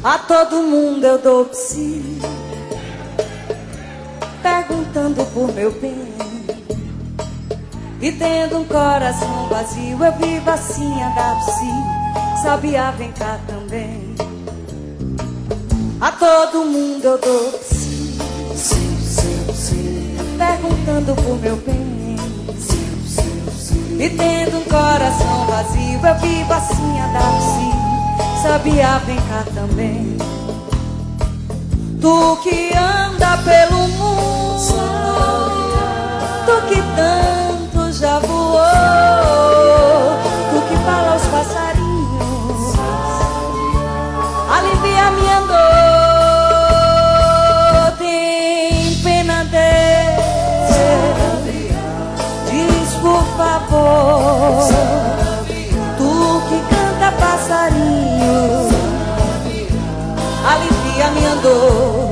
A todo mundo eu dou psi, perguntando por meu bem. E tendo um coração vazio, eu vivo assim a dar psi. Sabiá, vem cá também. A todo mundo eu dou psi, perguntando por meu bem. E tendo um coração vazio, eu vivo assim a dar psi. Sabiá, vem cá também. Tu que anda pelo mundo, tu que tanto já voou, tu que fala aos passarinhos, alivia minha dor. Tem pena dele, diz por favor. Tu que canta passarinho, alivia minha dor.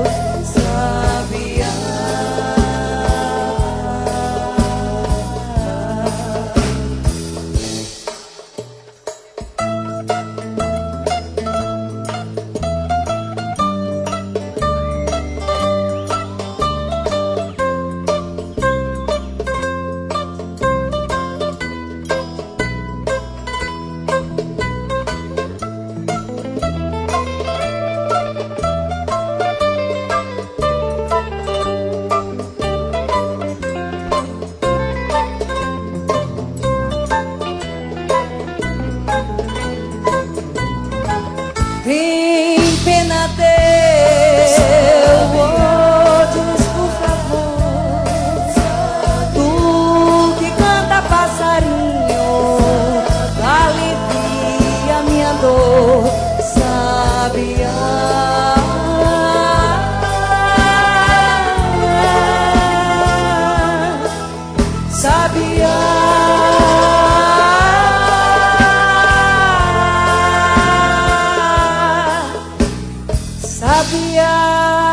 Tem pena dele, diz por favor. Tu que canta passarinho, alivia minha dor. Sabiá, sabiá. Sabiá.